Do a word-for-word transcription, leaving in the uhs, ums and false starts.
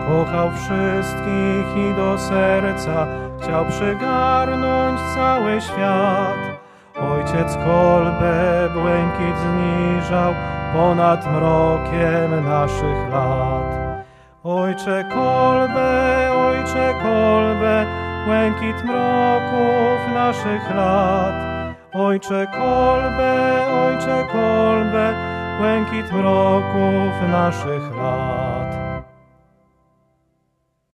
Kochał wszystkich i do serca chciał przygarnąć cały świat. Ojciec kolbę błękit zniżał ponad mrokiem naszych lat. Ojcze kolbę, ojcze kolbę, błękit mroków naszych lat. Ojcze kolbę, ojcze kolbę, błękit mroków naszych lat.